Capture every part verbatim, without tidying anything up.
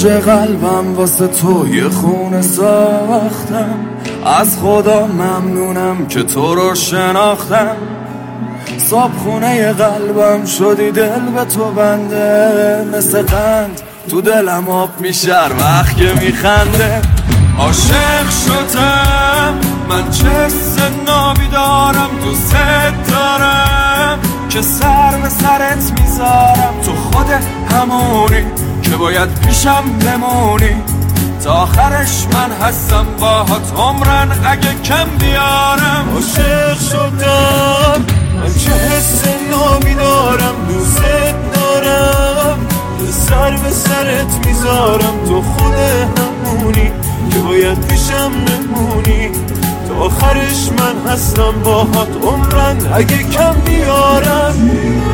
اوج قلبم واسه تو یه خونه ساختم. از خدا ممنونم که تو رو شناختم. صاحب خونه قلبم شدی دل به تو بنده. مثل قند تو دلم آب میشه هر وقت که میخنده. عاشق شدم من چه سنابی دارم، دوست دارم که سر به سرت میذارم. تو خود همونی که باید پیشم بمونی، تا آخرش من هستم باهات عمرن اگه کم بیارم. عاشق شدم من چه حس نابی دارم، دوست دارم سر به سرت میذارم. تو خود همونی که باید پیشم نمونی، تا آخرش من هستم باهات عمرن اگه کم بیارم.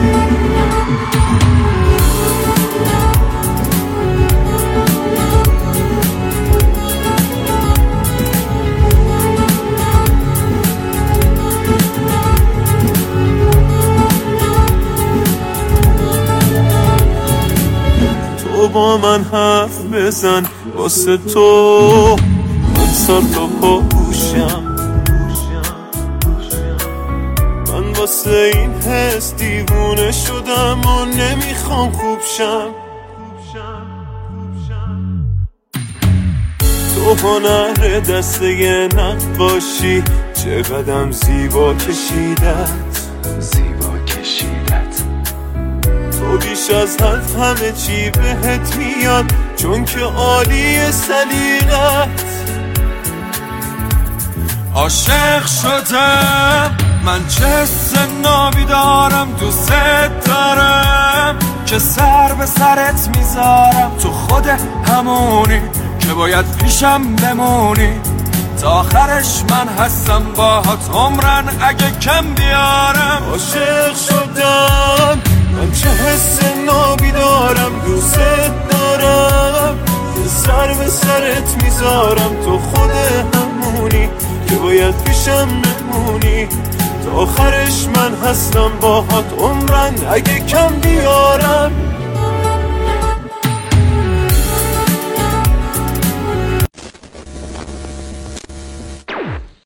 تو با من حرف بزن واسه تو من سر تا پا گوشم. من واسه این حس دیوونه شدم و نمیخوام خوب شم. تو هنر دسته نقاشی چقدرم زیبا کشیدت، زیبا کشیدت. تو بیش از حرف همه چی بهت میاد چون که عالی سلیقت. عاشق شدم من چه سنابی دارم، دوست دارم که سر به سرت میذارم. تو خود همونی که باید پیشم بمونی، تا آخرش من هستم باهات عمرن اگه کم بیارم. عاشق شدم من چه حس نابی دارم، دوست دارم سر به سرت میذارم. تو خود همونی که باید پیشم نمونی، تا آخرش من هستم باهات عمرن اگه کم بیارم.